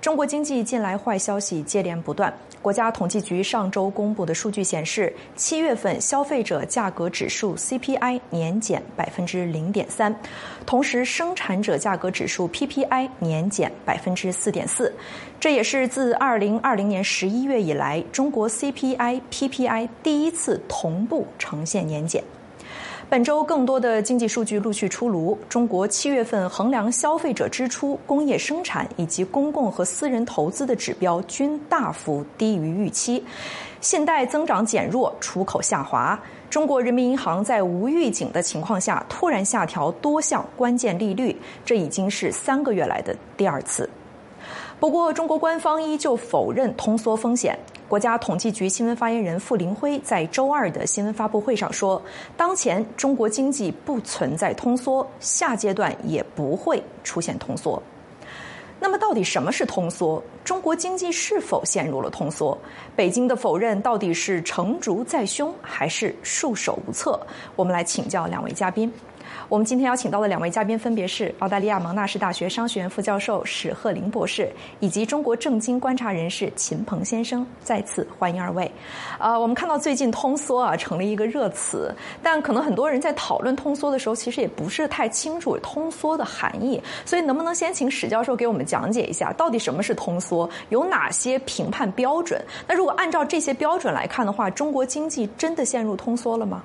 中国经济近来坏消息接连不断。国家统计局上周公布的数据显示，7月份消费者价格指数 CPI 年减0.3%，同时生产者价格指数 PPI 年减4.4%，这也是自2020年11月以来，中国 CPI、PPI 第一次同步呈现年减。本周更多的经济数据陆续出炉，中国7月份衡量消费者支出、工业生产以及公共和私人投资的指标均大幅低于预期，信贷增长减弱，出口下滑。中国人民银行在无预警的情况下突然下调多项关键利率，这已经是3个月来的第2次。不过，中国官方依旧否认通缩风险。国家统计局新闻发言人傅林辉在周2的新闻发布会上说，当前中国经济不存在通缩，下阶段也不会出现通缩。那么到底什么是通缩？中国经济是否陷入了通缩？北京的否认到底是成竹在胸还是束手无策？我们来请教2位嘉宾。我们今天邀请到的2位嘉宾分别是澳大利亚蒙纳士大学商学院副教授史鹤林博士，以及中国政经观察人士秦鹏先生。再次欢迎2位。我们看到最近通缩成了一个热词，但可能很多人在讨论通缩的时候，其实也不是太清楚通缩的含义。所以能不能先请史教授给我们讲解一下，到底什么是通缩，有哪些评判标准？那如果按照这些标准来看的话，中国经济真的陷入通缩了吗？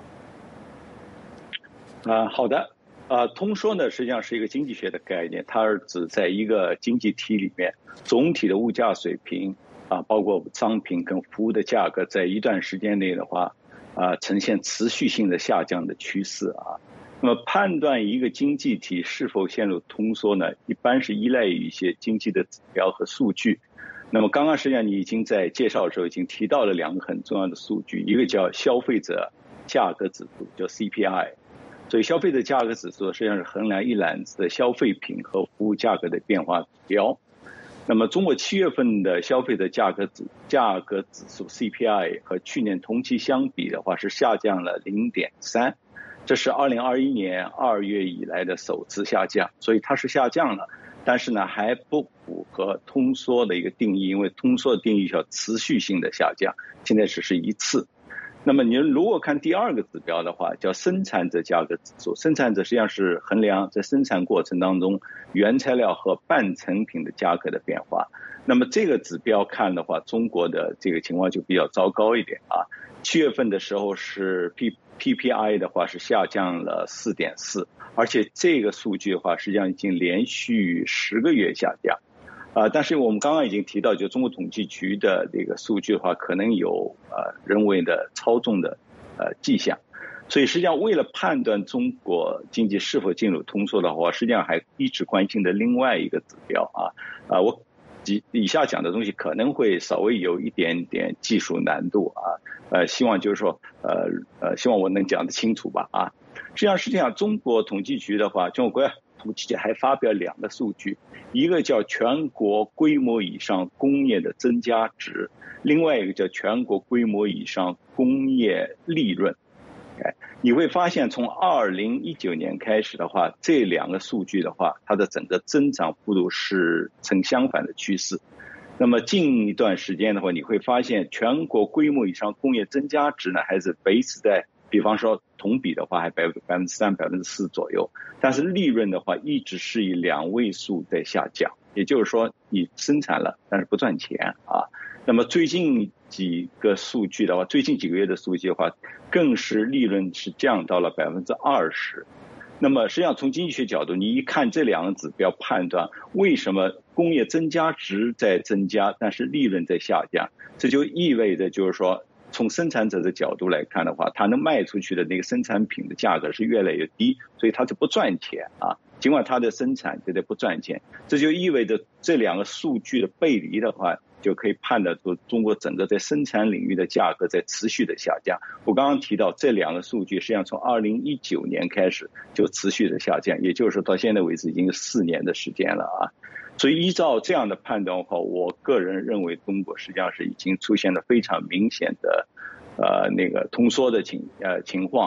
好的。通缩呢，实际上是一个经济学的概念，它是指在一个经济体里面，总体的物价水平包括商品跟服务的价格，在一段时间内的话，呈现持续性的下降的趋势那么判断一个经济体是否陷入通缩呢，一般是依赖于一些经济的指标和数据。那么刚刚实际上你已经在介绍的时候已经提到了2个很重要的数据，一个叫消费者价格指数，叫 CPI。所以消费者价格指数实际上是衡量一揽子的消费品和服务价格的变化指标。那么中国7月份的消费者价格指数 CPI 和去年同期相比的话是下降了 0.3， 这是2021年2月以来的首次下降，所以它是下降了，但是呢还不符合通缩的一个定义，因为通缩的定义叫持续性的下降，现在只是一次。那么你如果看第2个指标的话，叫生产者价格指数，生产者实际上是衡量在生产过程当中原材料和半成品的价格的变化。那么这个指标看的话，中国的这个情况就比较糟糕一点7月份的时候是 PPI 的话是下降了 4.4， 而且这个数据的话实际上已经连续10个月下降。但是我们刚刚已经提到，就中国统计局的这个数据的话，可能有人为的操纵的迹象，所以实际上为了判断中国经济是否进入通缩的话，实际上还一直关心的另外一个指标我以下讲的东西可能会稍微有一点点技术难度希望就是说希望我能讲得清楚吧实际上中国统计局的话，中国国家统计局还发表2个数据，一个叫全国规模以上工业的增加值，另外一个叫全国规模以上工业利润。你会发现从2019年开始的话，这2个数据的话，它的整个增长幅度是呈相反的趋势。那么近一段时间的话，你会发现全国规模以上工业增加值呢，还是维持在比方说同比的话还3%、4%左右，但是利润的话一直是以2位数在下降，也就是说你生产了但是不赚钱那么最近几个数据的话，最近几个月的数据的话，更是利润是降到了 20%。 那么实际上从经济学角度，你一看这2个指标，判断为什么工业增加值在增加但是利润在下降，这就意味着就是说从生产者的角度来看的话，他能卖出去的那个生产品的价格是越来越低，所以他就不赚钱尽管他的生产觉得不赚钱，这就意味着这2个数据的背离的话，就可以判断出中国整个在生产领域的价格在持续的下降。我刚刚提到这2个数据实际上从2019年开始就持续的下降，也就是说到现在为止已经4年的时间了所以依照这样的判断的话，我个人认为中国实际上是已经出现了非常明显的那个通缩的情况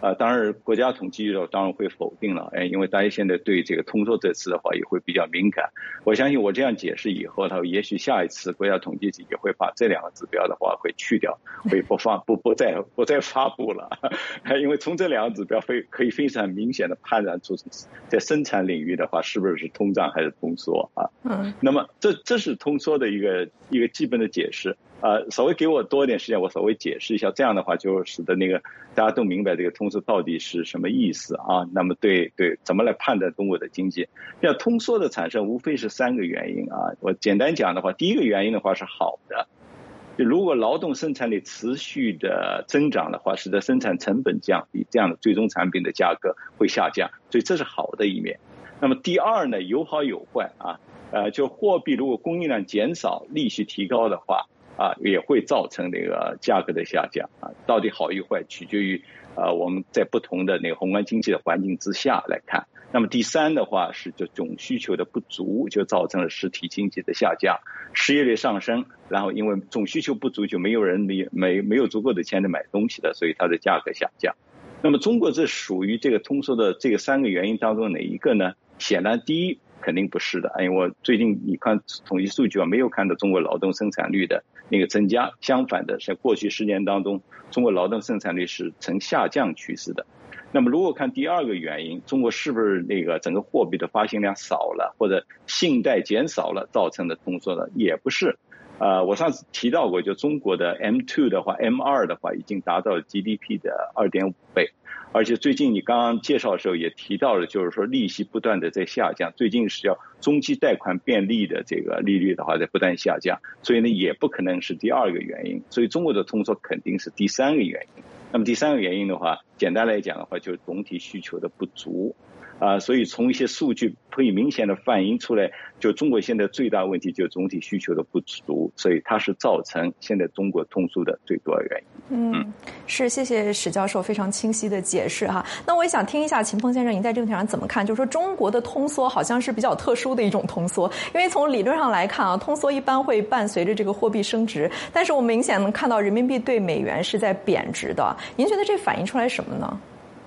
当然国家统计局当然会否定了，因为大家现在对这个通缩这次的话也会比较敏感。我相信我这样解释以后，也许下一次国家统计局也会把这两个指标的话会去掉，会不再发布了，因为从这两个指标可以非常明显的判断出在生产领域的话是不是通胀还是通缩啊。那么这是通缩的一个基本的解释。稍微给我多一点时间，我稍微解释一下，这样的话就使得大家都明白这个通缩到底是什么意思啊。那么对，怎么来判断中国的经济？那通缩的产生无非是3个原因啊。我简单讲的话，第一个原因的话是好的，就如果劳动生产力持续的增长的话，使得生产成本降低，这样的最终产品的价格会下降，所以这是好的一面。那么第二呢，有好有坏啊。就货币如果供应量减少，利息提高的话。也会造成这个价格的下降啊，到底好与坏取决于我们在不同的宏观经济的环境之下来看。那么第三的话是就总需求的不足，就造成了实体经济的下降，失业率上升，然后因为总需求不足，就没有足够的钱来买东西的，所以它的价格下降。那么中国这属于这个通缩的这个3个原因当中哪一个呢？显然第一肯定不是的，因为我最近你看统计数据没有看到中国劳动生产率的增加，相反的，在过去10年当中，中国劳动生产率是呈下降趋势的。那么如果看第二个原因，中国是不是整个货币的发行量少了，或者信贷减少了造成的通缩呢？也不是。我上次提到过，就中国的 M2 的话 ，M2 的话已经达到了 GDP 的2.5倍。而且最近你刚刚介绍的时候也提到了，就是说利息不断的在下降，最近是要中期贷款便利的这个利率的话在不断下降，所以呢也不可能是第二个原因，所以中国的通缩肯定是第3个原因。那么第3个原因的话，简单来讲的话就是总体需求的不足。所以从一些数据可以明显的反映出来，就中国现在最大问题就是总体需求的不足，所以它是造成现在中国通缩的最主要原因。 是，谢谢史教授非常清晰的解释哈。那我也想听一下秦鹏先生，您在这个点上怎么看？就是说中国的通缩好像是比较特殊的一种通缩，因为从理论上来看啊，通缩一般会伴随着这个货币升值，但是我们明显能看到人民币对美元是在贬值的。您觉得这反映出来什么呢？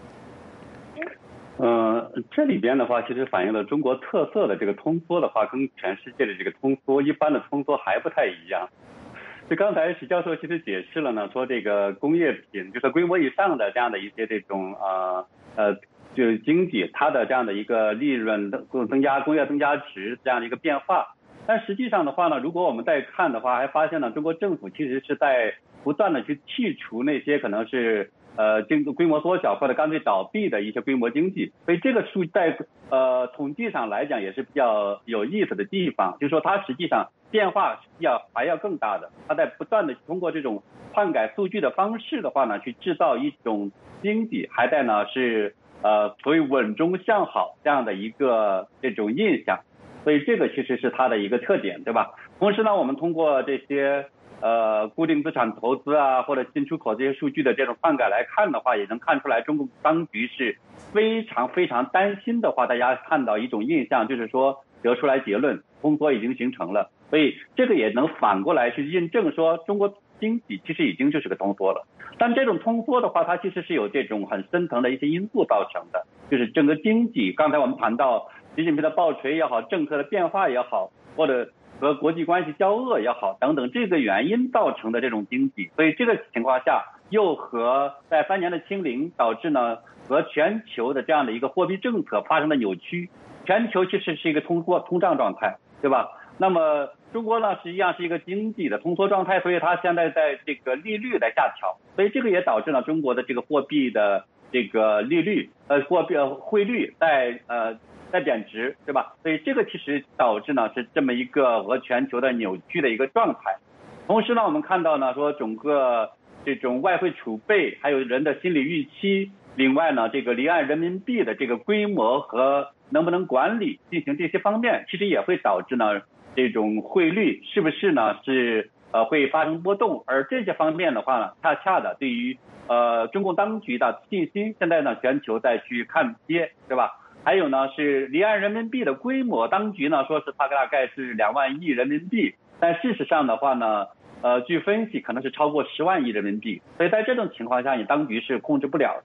这里边的话，其实反映了中国特色的这个通缩的话，跟全世界的这个通缩一般的通缩还不太一样。就刚才史教授其实解释了呢，说这个工业品就是规模以上的这样的一些这种就是经济它的这样的一个利润增加、工业增加值这样的一个变化。但实际上的话呢，如果我们再看的话，还发现呢，中国政府其实是在不断的去剔除那些可能是经济规模缩小或者干脆倒闭的一些规模经济，所以这个数在统计上来讲也是比较有意思的地方，就是说它实际上变化还要更大的，它在不断的通过这种篡改数据的方式的话呢，去制造一种经济还在呢是所谓稳中向好这样的一个这种印象，所以这个其实是它的一个特点，对吧？同时呢，我们通过这些固定资产投资啊，或者进出口这些数据的这种篡改来看的话，也能看出来中共当局是非常非常担心的话，大家看到一种印象，就是说得出来结论，通缩已经形成了，所以这个也能反过来去印证说中国经济其实已经就是个通缩了。但这种通缩的话，它其实是有这种很深层的一些因素造成的，就是整个经济，刚才我们谈到习近平的暴锤也好，政策的变化也好，或者和国际关系交恶也好等等，这个原因造成的这种经济，所以这个情况下又和在3年的清零导致呢和全球的这样的一个货币政策发生了扭曲，全球其实是一个通胀状态，对吧？那么中国呢实际上是一个经济的通缩状态，所以它现在在这个利率在下调，所以这个也导致了中国的这个货币的这个利率汇率在贬值，对吧？所以这个其实导致呢是这么一个和全球的扭曲的一个状态。同时呢，我们看到呢说整个这种外汇储备，还有人的心理预期，另外呢这个离岸人民币的这个规模和能不能管理进行这些方面，其实也会导致呢这种汇率是不是呢是会发生波动，而这些方面的话呢，恰恰的对于中共当局的信心，现在呢全球再去看跌，对吧？还有呢是离岸人民币的规模，当局呢说是它大概是2万亿人民币，但事实上的话呢据分析可能是超过10万亿人民币，所以在这种情况下你当局是控制不了的。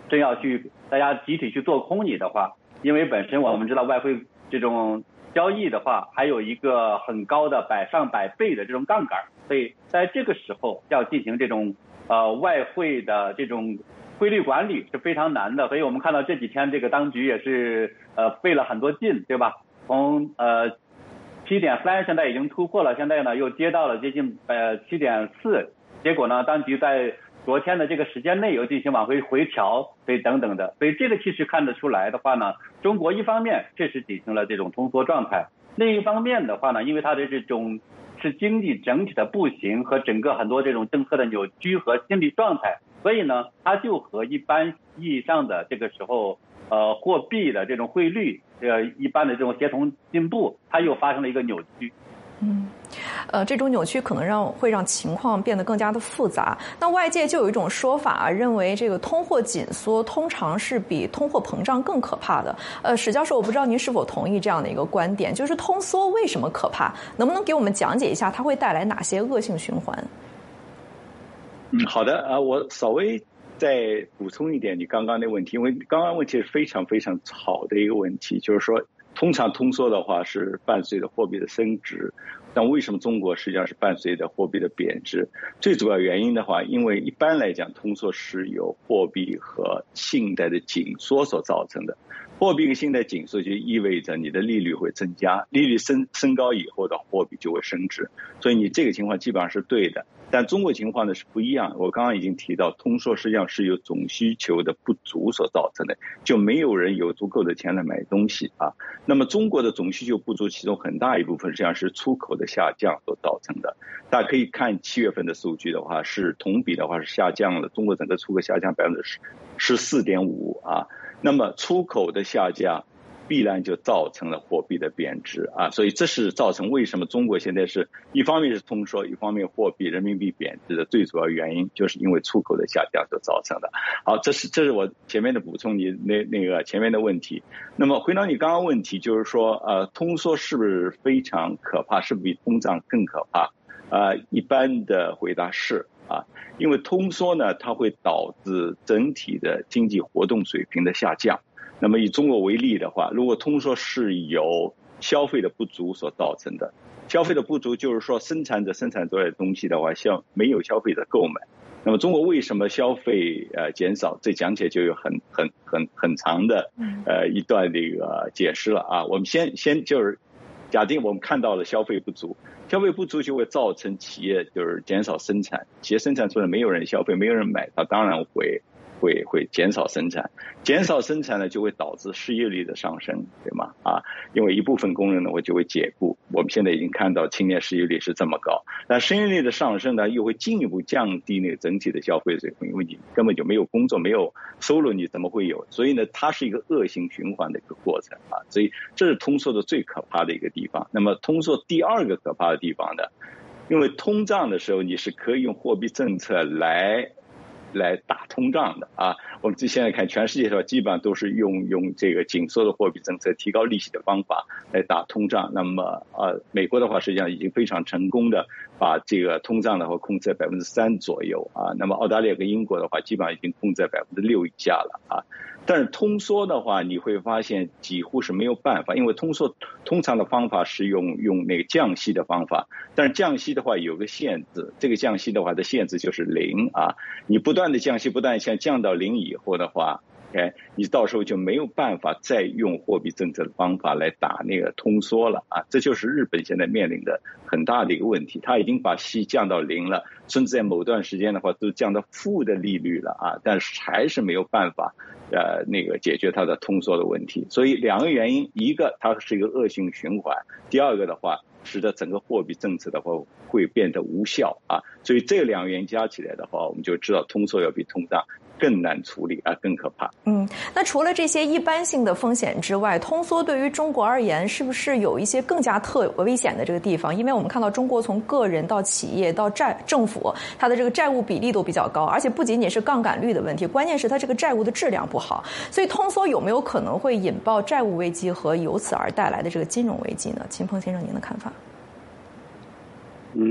真要去大家集体去做空你的话，因为本身我们知道外汇这种交易的话，还有一个很高的上百倍的这种杠杆，所以在这个时候要进行这种外汇的这种汇率管理是非常难的。所以我们看到这几天这个当局也是费了很多劲，对吧？从7.3现在已经突破了，现在呢又接到了接近7.4，结果呢当局在昨天的这个时间内又进行往回调，所以等等的，所以这个其实看得出来的话呢，中国一方面确实进行了这种通缩状态，另一方面的话呢，因为它的这种是经济整体的不行和整个很多这种政策的扭曲和心理状态，所以呢，它就和一般意义上的这个时候货币的这种汇率一般的这种协同进步，它又发生了一个扭曲。 这种扭曲可能会让情况变得更加的复杂。那外界就有一种说法，认为这个通货紧缩通常是比通货膨胀更可怕的。史教授，我不知道您是否同意这样的一个观点，就是通缩为什么可怕？能不能给我们讲解一下它会带来哪些恶性循环？ 好的我稍微再补充一点你刚刚的问题，因为刚刚问题是非常非常好的一个问题，就是说通常通缩的话是伴随着货币的升值，但为什么中国实际上是伴随着货币的贬值？最主要原因的话，因为一般来讲通缩是由货币和信贷的紧缩所造成的。货币跟信贷紧缩就意味着你的利率会增加，利率升高以后的货币就会升值，所以你这个情况基本上是对的。但中国情况呢是不一样，我刚刚已经提到，通缩实际上是由总需求的不足所造成的，就没有人有足够的钱来买东西啊。那么中国的总需求不足，其中很大一部分实际上是出口的下降所造成的。大家可以看7月份的数据的话，是同比的话是下降了，中国整个出口下降14.5%啊。那么出口的下降必然就造成了货币的贬值啊，所以这是造成为什么中国现在是一方面是通缩，一方面货币人民币贬值的最主要原因，就是因为出口的下降所造成的。好，这是我前面的补充，你那个前面的问题。那么回到你刚刚问题，就是说通缩是不是非常可怕，是不是比通胀更可怕？一般的回答是啊，因为通缩呢，它会导致整体的经济活动水平的下降。那么以中国为例的话，如果通缩是由消费的不足所造成的，消费的不足就是说生产者生产出来的东西的话，没有消费者购买。那么中国为什么消费减少？这讲起来就有很长的一段这个解释了啊。我们先就是假定我们看到了消费不足，消费不足就会造成企业就是减少生产，企业生产出来没有人消费，没有人买，它当然会减少生产，减少生产呢就会导致失业率的上升，对吗？因为一部分工人呢就会解雇，我们现在已经看到青年失业率是这么高，那失业率的上升呢又会进一步降低那个整体的消费水平，因为你根本就没有工作，没有收入，你怎么会有？所以呢，它是一个恶性循环的一个过程啊，所以这是通缩的最可怕的一个地方。那么通缩第二个可怕的地方呢，因为通胀的时候你是可以用货币政策来打通胀的啊！我们现在看全世界的话，基本上都是用这个紧缩的货币政策、提高利息的方法来打通胀。那么美国的话实际上已经非常成功的把这个通胀的话控制在3%左右啊。那么澳大利亚跟英国的话，基本上已经控制在6%以下了啊。但是通缩的话，你会发现几乎是没有办法，因为通缩通常的方法是用那个降息的方法，但是降息的话有个限制，这个降息的话的限制就是0啊，你不断的降息，不断降到0以后的话，你到时候就没有办法再用货币政策的方法来打那个通缩了啊，这就是日本现在面临的很大的一个问题，它已经把息降到0了，甚至在某段时间的话都降到负的利率了啊，但是还是没有办法那个解决它的通缩的问题。所以两个原因，一个它是一个恶性循环，第二个的话使得整个货币政策的话会变得无效啊。所以这两个原因加起来的话，我们就知道通缩要比通胀更难处理啊，更可怕。 那除了这些一般性的风险之外，通缩对于中国而言是不是有一些更加危险的这个地方？因为我们看到中国从个人到企业到政府，它的这个债务比例都比较高，而且不仅仅是杠杆率的问题，关键是它这个债务的质量不好。所以通缩有没有可能会引爆债务危机和由此而带来的这个金融危机呢？秦鹏先生，您的看法？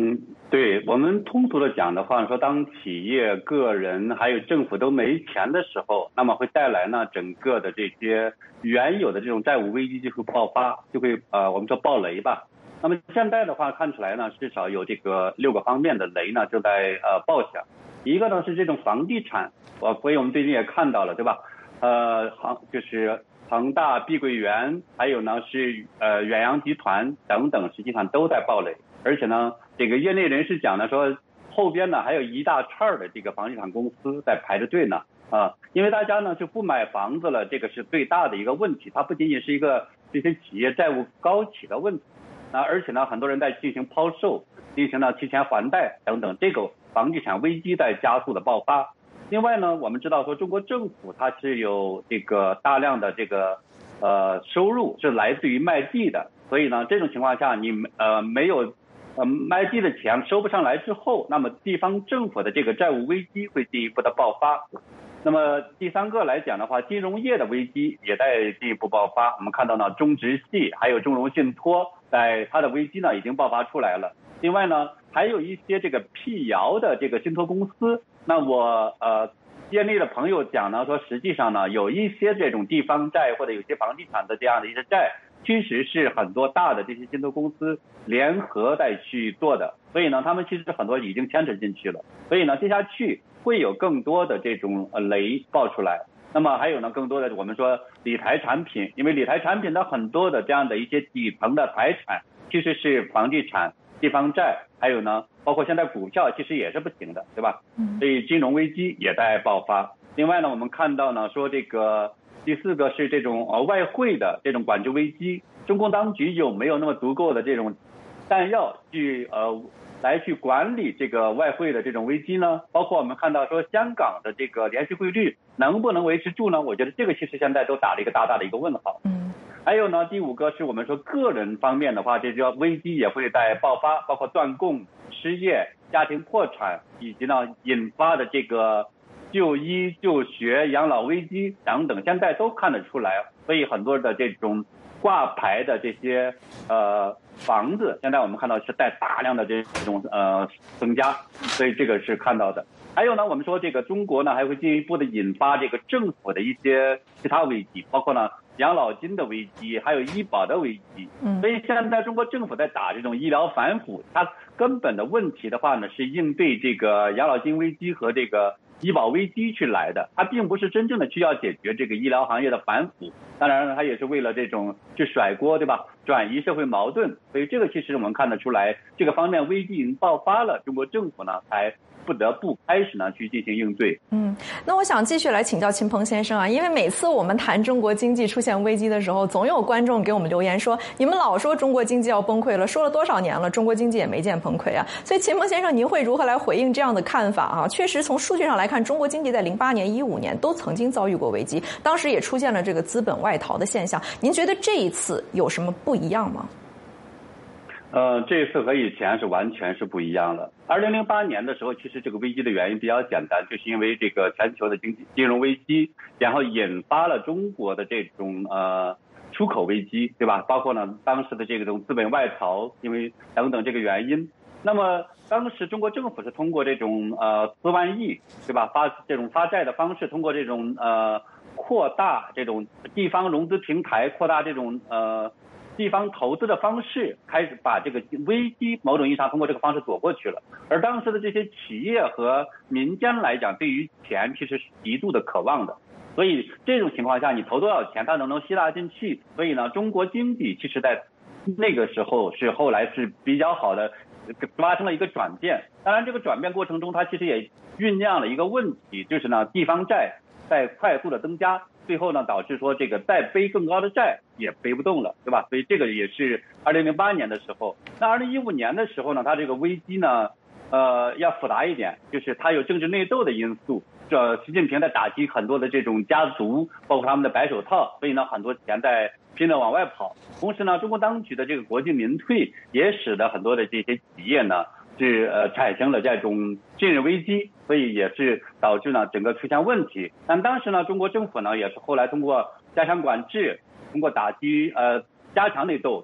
对，我们通俗的讲的话，说当企业、个人还有政府都没钱的时候，那么会带来呢整个的这些原有的这种债务危机就会爆发，就会我们说爆雷吧。那么现在的话看起来呢，至少有这个6个方面的雷呢正在爆响。一个呢是这种房地产，所以我们最近也看到了，对吧？就是恒大、碧桂园，还有呢是远洋集团等等，实际上都在爆雷。而且呢，这个业内人士讲呢说，后边呢还有一大串的这个房地产公司在排着队呢因为大家呢就不买房子了，这个是最大的一个问题。它不仅仅是一个这些企业债务高企的问题，而且呢很多人在进行抛售，进行了提前还贷等等，这个房地产危机在加速的爆发。另外呢，我们知道说中国政府它是有这个大量的这个收入是来自于卖地的，所以呢这种情况下你没有卖地的钱收不上来之后，那么地方政府的这个债务危机会进一步的爆发。那么第三个来讲的话，金融业的危机也在进一步爆发。我们看到呢，中植系还有中融信托，在它的危机呢已经爆发出来了。另外呢，还有一些这个辟谣的这个信托公司。那我业内的朋友讲呢，说实际上呢，有一些这种地方债或者有些房地产的这样的一些债，其实是很多大的这些信托公司联合在去做的，所以呢，他们其实很多已经牵扯进去了。所以呢，接下去会有更多的这种雷爆出来。那么还有呢，更多的我们说理财产品，因为理财产品的很多的这样的一些底层的财产，其实是房地产、地方债，还有呢，包括现在股票其实也是不行的，对吧？所以金融危机也在爆发。另外呢，我们看到呢，说这个第四个是这种外汇的这种管制危机，中共当局有没有那么足够的这种弹药去来去管理这个外汇的这种危机呢？包括我们看到说香港的这个联系汇率能不能维持住呢？我觉得这个其实现在都打了一个大大的一个问号。还有呢，第五个是我们说个人方面的话，这些危机也会在爆发，包括断供、失业、家庭破产，以及呢引发的这个就医、就学、养老危机等等，现在都看得出来。所以很多的这种挂牌的这些房子，现在我们看到是在大量的这种增加，所以这个是看到的。还有呢，我们说这个中国呢还会进一步的引发这个政府的一些其他危机，包括呢养老金的危机，还有医保的危机。所以现在中国政府在打这种医疗反腐，它根本的问题的话呢，是应对这个养老金危机和这个医保危机去来的，它并不是真正的需要解决这个医疗行业的反腐。当然它也是为了这种去甩锅，对吧？转移社会矛盾。所以这个其实我们看得出来，这个方面危机已经爆发了，中国政府呢才不得不开始呢去进行应对。 那我想继续来请教秦鹏先生啊，因为每次我们谈中国经济出现危机的时候，总有观众给我们留言说，你们老说中国经济要崩溃了，说了多少年了，中国经济也没见崩溃啊。所以秦鹏先生，您会如何来回应这样的看法啊？确实从数据上来看，中国经济在08年、15年都曾经遭遇过危机，当时也出现了这个资本外逃的现象。您觉得这一次有什么不一样吗？ 这次和以前是完全是不一样了。2008年的时候，其实这个危机的原因比较简单，就是因为这个全球的金融危机，然后引发了中国的这种出口危机，对吧？包括呢当时的这种资本外逃，因为等等这个原因。那么当时中国政府是通过这种4万亿，对吧？发债的方式，通过这种扩大这种地方融资平台，扩大这种地方投资的方式，开始把这个危机某种意义上通过这个方式躲过去了。而当时的这些企业和民间来讲，对于钱其实是极度的渴望的，所以这种情况下，你投多少钱，它能吸纳进去。所以呢，中国经济其实在那个时候是后来是比较好的，发生了一个转变。当然，这个转变过程中，它其实也酝酿了一个问题，就是呢，地方债在快速的增加。最后呢，导致说这个再背更高的债也背不动了，对吧？所以这个也是2008年的时候。那2015年的时候呢，它这个危机呢，要复杂一点，就是它有政治内斗的因素。习近平在打击很多的这种家族，包括他们的白手套，所以呢，很多钱在拼命往外跑。同时呢，中国当局的这个国进民退也使得很多的这些企业呢，是产生了这种信任危机，所以也是导致呢整个出现问题。但当时呢，中国政府呢也是后来通过加强管制，通过打击加强内斗，对吧？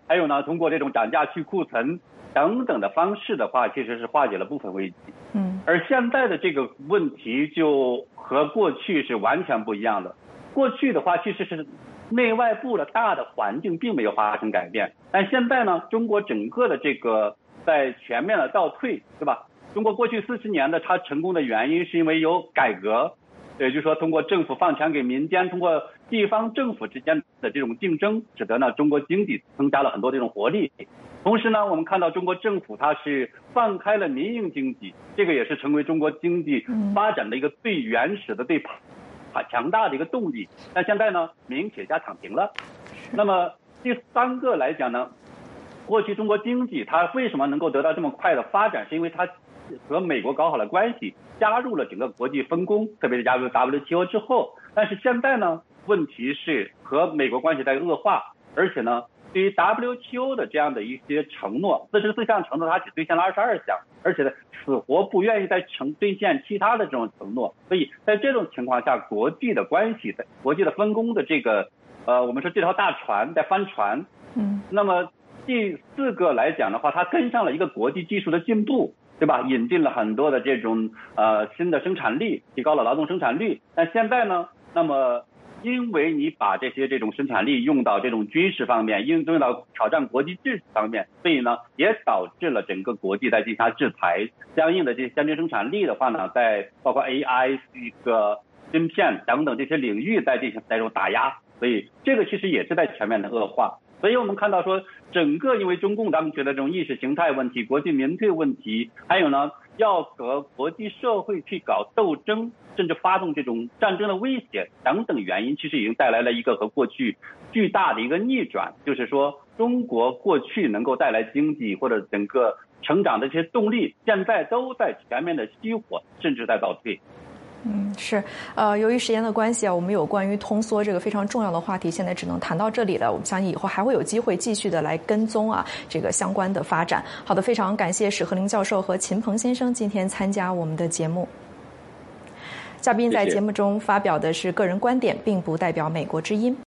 还有呢，通过这种涨价去库存等等的方式的话，其实是化解了部分危机。而现在的这个问题就和过去是完全不一样的。过去的话，其实是内外部的大的环境并没有发生改变，但现在呢，中国整个的这个在全面的倒退，对吧？中国过去40年的它成功的原因是因为有改革，也就是说通过政府放权给民间，通过地方政府之间的这种竞争，使得呢中国经济增加了很多这种活力。同时呢，我们看到中国政府它是放开了民营经济，这个也是成为中国经济发展的一个最原始的、最强大的一个动力。但现在呢，民营企业家躺平了。那么第3个来讲呢，过去中国经济它为什么能够得到这么快的发展，是因为它和美国搞好了关系，加入了整个国际分工，特别是加入 WTO 之后。但是现在呢，问题是和美国关系在恶化，而且呢，对于 WTO 的这样的一些承诺，44项承诺它只兑现了22项，而且呢死活不愿意再兑现其他的这种承诺。所以在这种情况下，国际的关系的国际的分工的这个我们说这条大船在翻船。那么第4个来讲的话，它跟上了一个国际技术的进步，对吧？引进了很多的这种新的生产力，提高了劳动生产率。但现在呢，那么因为你把这种生产力用到这种军事方面，用到挑战国际秩序方面，所以呢也导致了整个国际在进行制裁，相应的这些先进生产力的话呢，在包括 AI 这个芯片等等这些领域在进行这种打压，所以这个其实也是在全面的恶化。所以我们看到说，整个因为中共当局的这种意识形态问题、国际民退问题，还有呢要和国际社会去搞斗争，甚至发动这种战争的威胁等等原因，其实已经带来了一个和过去巨大的一个逆转。就是说，中国过去能够带来经济或者整个成长的这些动力，现在都在全面的熄火，甚至在倒退。 是，由于时间的关系啊，我们有关于通缩这个非常重要的话题，现在只能谈到这里了。我们相信以后还会有机会继续的来跟踪啊这个相关的发展。好的，非常感谢史鹤林教授和秦鹏先生今天参加我们的节目。嘉宾在节目中发表的是个人观点，并不代表美国之音。